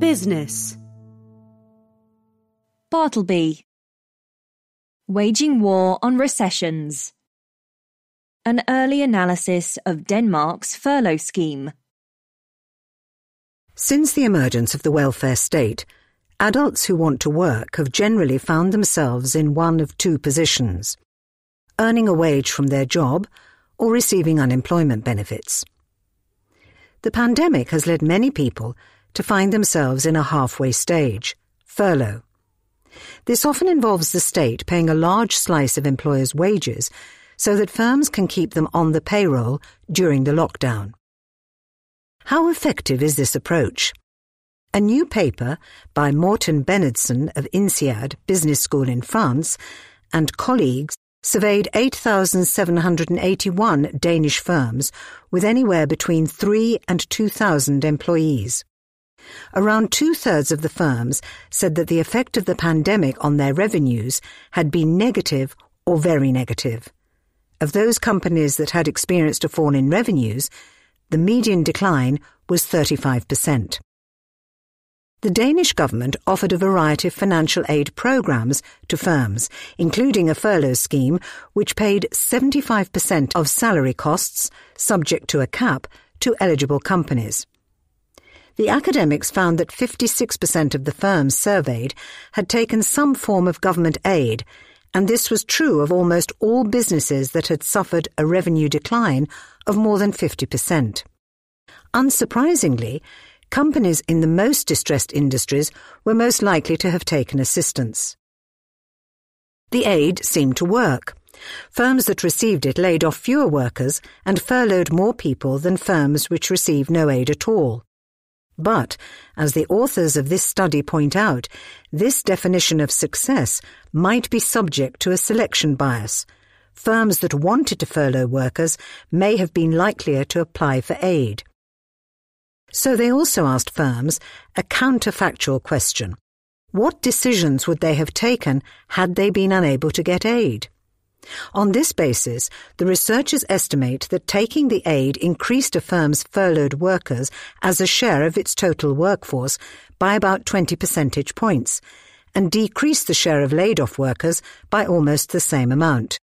Business. Bartleby. Waging war on recessions. An early analysis of Denmark's furlough scheme. Since the emergence of the welfare state, adults who want to work have generally found themselves in one of two positions: earning a wage from their job or receiving unemployment benefits. The pandemic has led many people to find themselves in a halfway stage, furlough. This often involves the state paying a large slice of employers' wages so that firms can keep them on the payroll during the lockdown. How effective is this approach? A new paper by Morten Bennedsen of INSEAD Business School in France and colleagues surveyed 8,781 Danish firms with anywhere between 3 and 2,000 employees. Around two-thirds of the firms said that the effect of the pandemic on their revenues had been negative or very negative. Of those companies that had experienced a fall in revenues, the median decline was 35%. The Danish government offered a variety of financial aid programs to firms, including a furlough scheme which paid 75% of salary costs, subject to a cap, to eligible companies. The academics found that 56% of the firms surveyed had taken some form of government aid, and this was true of almost all businesses that had suffered a revenue decline of more than 50%. Unsurprisingly, companies in the most distressed industries were most likely to have taken assistance. The aid seemed to work. Firms that received it laid off fewer workers and furloughed more people than firms which received no aid at all. But, as the authors of this study point out, this definition of success might be subject to a selection bias. Firms that wanted to furlough workers may have been likelier to apply for aid. So they also asked firms a counterfactual question. What decisions would they have taken had they been unable to get aid? On this basis, the researchers estimate that taking the aid increased a firm's furloughed workers as a share of its total workforce by about 20 percentage points, and decreased the share of laid-off workers by almost the same amount.